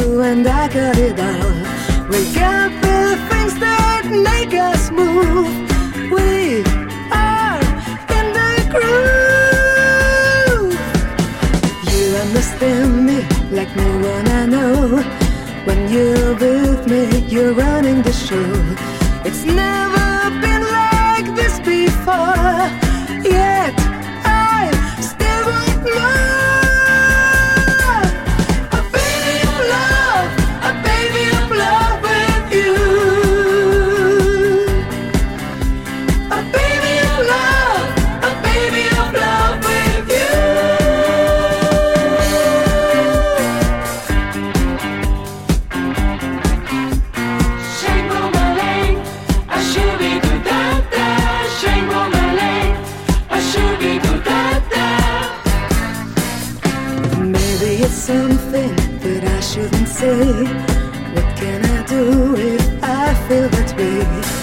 you and I got it all. We got the things that make us move. We are in the groove. You understand me like no one I know. When you're with me, you're running the show. It's never been like this before, yet I still want more. A baby of love, a baby of love with you. A baby of love, a baby of love with you. Maybe it's something that I shouldn't say. What can I do if I feel that way?